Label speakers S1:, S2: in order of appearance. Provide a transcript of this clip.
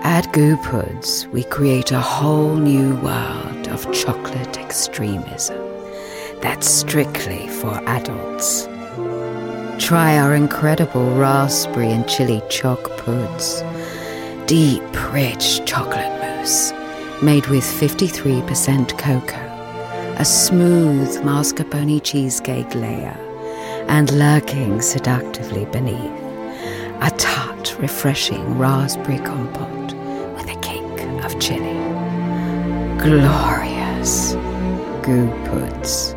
S1: At Goopoods, we create a whole new world of chocolate extremism that's strictly for adults. Try our incredible raspberry and chili choc puds. Deep, rich chocolate mousse made with 53% cocoa, a smooth mascarpone cheesecake layer, and lurking seductively beneath, a tart, refreshing raspberry compote with a kick of chili. Glorious Goopoods.